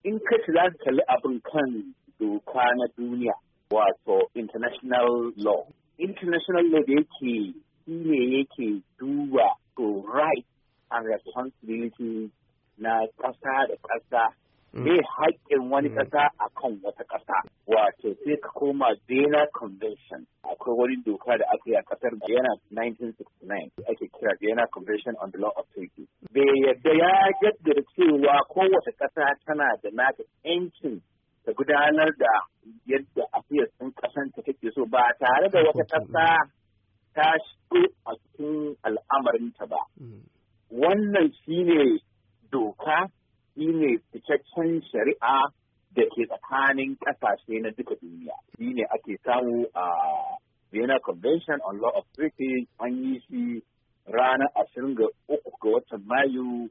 in ka ci za ka kalli abin kan doka na duniya wato international law. International law da yake shi ne yake duba to rights and responsibilities na ƙasa da ƙasa. Me haƙƙin wani ƙasa a kan wata ƙasa. Wato sai ka koma Vienna Convention. Akwai wani doka da aka yi a ƙasar Vienna 1969 ake kira Vienna Convention on the Law of Treaty. Bai yadda ya jaddada cewa kowace ƙasa tana da nata 'yancin ta gudanar da yadda affairs ɗin ƙasanta take so ba tare da wata ƙasa ta shigo a cikin al'amarinta ba. Wannan shine doka, shine cikakken shari'a da ke tsakanin ƙasashe na duka duniya. Shine ake samu a Vienna Convention on Law of Treaty, an yi shi ranar 23 ga watan Mayu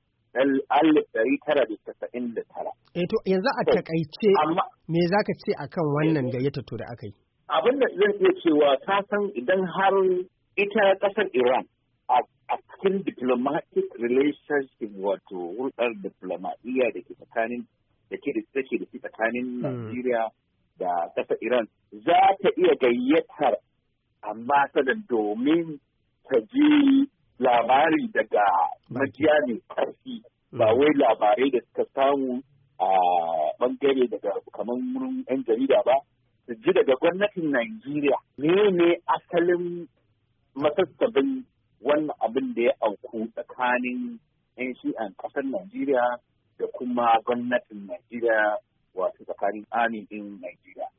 1999. To yanzu a takaice me za ka ce akan wannan gayyata to da aka yi? Abin da zan iya cewa ta san idan har ita ƙasar Iran a cikin diplomatic relationship wato hulɗar diplomatiyya da ke tsakanin da take da tsakanin Najeriya da ƙasar Iran za ta iya gayyatar ambassador domin ta ji labari daga majiya mai ƙarfi ba wai labarai da suka samu a bangare daga kamar wurin 'yan jarida ba, su ji daga gwamnatin Najeriya ne asalin masassabin wannan abin da ya auku tsakanin 'yan shi'an ƙasar Najeriya da kuma gwamnatin Najeriya wato tsakanin amin ɗin Najeriya.